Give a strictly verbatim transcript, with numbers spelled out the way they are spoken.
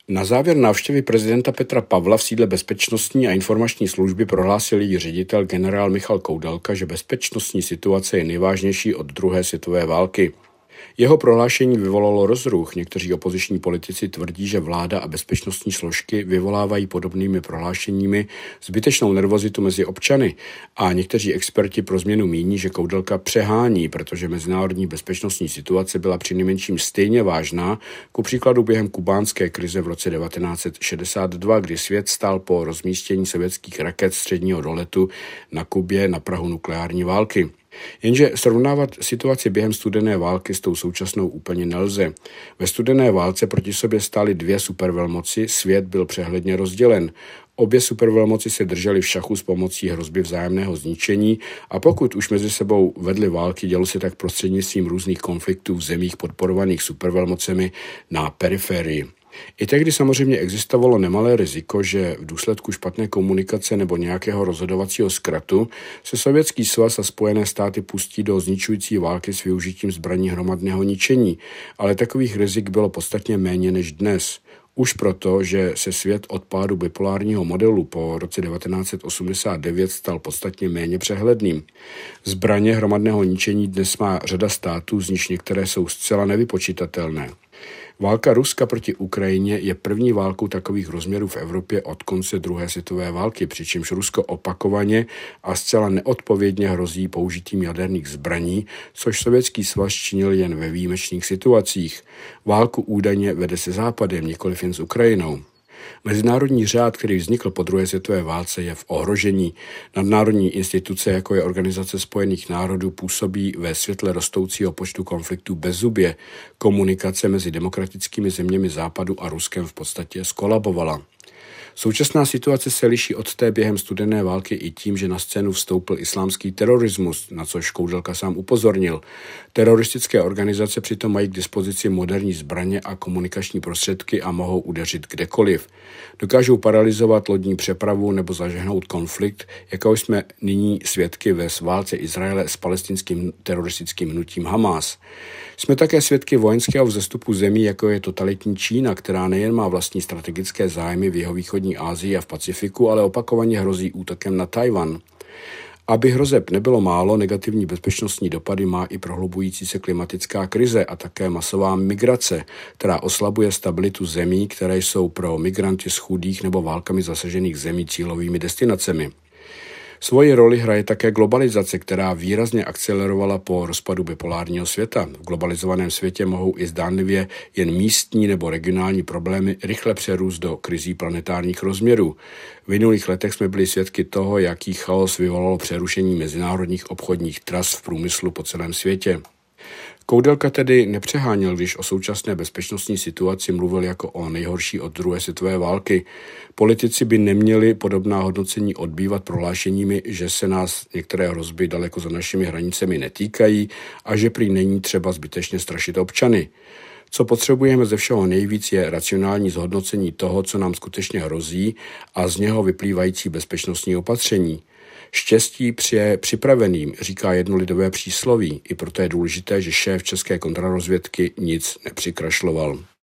Na závěr návštěvy prezidenta Petra Pavla v sídle Bezpečnostní a informační služby prohlásil její ředitel generál Michal Koudelka, že bezpečnostní situace je nejvážnější od druhé světové války. Jeho prohlášení vyvolalo rozruch. Někteří opoziční politici tvrdí, že vláda a bezpečnostní složky vyvolávají podobnými prohlášeními zbytečnou nervozitu mezi občany a někteří experti pro změnu míní, že Koudelka přehání, protože mezinárodní bezpečnostní situace byla přinejmenším stejně vážná, ku příkladu během kubánské krize v roce devatenáct set šedesát dva, kdy svět stál po rozmístění sovětských raket středního doletu na Kubě na prahu nukleární války. Jenže srovnávat situaci během studené války s tou současnou úplně nelze. Ve studené válce proti sobě stály dvě supervelmoci, svět byl přehledně rozdělen. Obě supervelmoci se držely v šachu s pomocí hrozby vzájemného zničení a pokud už mezi sebou vedly války, dělo se tak prostřednictvím různých konfliktů v zemích podporovaných supervelmocemi na periferii. I tehdy samozřejmě existovalo nemalé riziko, že v důsledku špatné komunikace nebo nějakého rozhodovacího zkratu se Sovětský svaz a Spojené státy pustí do zničující války s využitím zbraní hromadného ničení, ale takových rizik bylo podstatně méně než dnes. Už proto, že se svět od pádu bipolárního modelu po roce devatenáct set osmdesát devět stal podstatně méně přehledným. Zbraně hromadného ničení dnes má řada států, z nichž některé jsou zcela nevypočitatelné. Válka Ruska proti Ukrajině je první válkou takových rozměrů v Evropě od konce druhé světové války, přičemž Rusko opakovaně a zcela neodpovědně hrozí použitím jaderných zbraní, což Sovětský svaz činil jen ve výjimečných situacích. Válku údajně vede se Západem, nikoliv jen s Ukrajinou. Mezinárodní řád, který vznikl po druhé světové válce, je v ohrožení. Nadnárodní instituce, jako je Organizace spojených národů, působí ve světle rostoucího počtu konfliktů bezzubě. Komunikace mezi demokratickými zeměmi Západu a Ruskem v podstatě skolabovala. Současná situace se liší od té během studené války i tím, že na scénu vstoupil islámský terorismus, na což Koudelka sám upozornil. Teroristické organizace přitom mají k dispozici moderní zbraně a komunikační prostředky a mohou udeřit kdekoliv. Dokážou paralyzovat lodní přepravu nebo zažehnout konflikt, jako jsme nyní svědky ve válce Izraele s palestinským teroristickým hnutím Hamás. Jsme také svědky vojenského vzestupu zemí, jako je totalitní Čína, která nejen má vlastní strategické zájmy v jihovýchodní Asii a v Pacifiku, ale opakovaně hrozí útokem na Tajvan. Aby hrozeb nebylo málo, negativní bezpečnostní dopady má i prohlubující se klimatická krize a také masová migrace, která oslabuje stabilitu zemí, které jsou pro migranty z chudých nebo válkami zasažených zemí cílovými destinacemi. Svoji roli hraje také globalizace, která výrazně akcelerovala po rozpadu bipolárního světa. V globalizovaném světě mohou i zdánlivě jen místní nebo regionální problémy rychle přerůst do krizí planetárních rozměrů. V minulých letech jsme byli svědky toho, jaký chaos vyvolalo přerušení mezinárodních obchodních tras v průmyslu po celém světě. Koudelka tedy nepřeháněl, když o současné bezpečnostní situaci mluvil jako o nejhorší od druhé světové války. Politici by neměli podobná hodnocení odbývat prohlášeními, že se nás některé hrozby daleko za našimi hranicemi netýkají a že prý není třeba zbytečně strašit občany. Co potřebujeme ze všeho nejvíc je racionální zhodnocení toho, co nám skutečně hrozí a z něho vyplývající bezpečnostní opatření. Štěstí přeje připraveným, říká jedno lidové přísloví, i proto je důležité, že šéf české kontrarozvědky nic nepřikrašloval.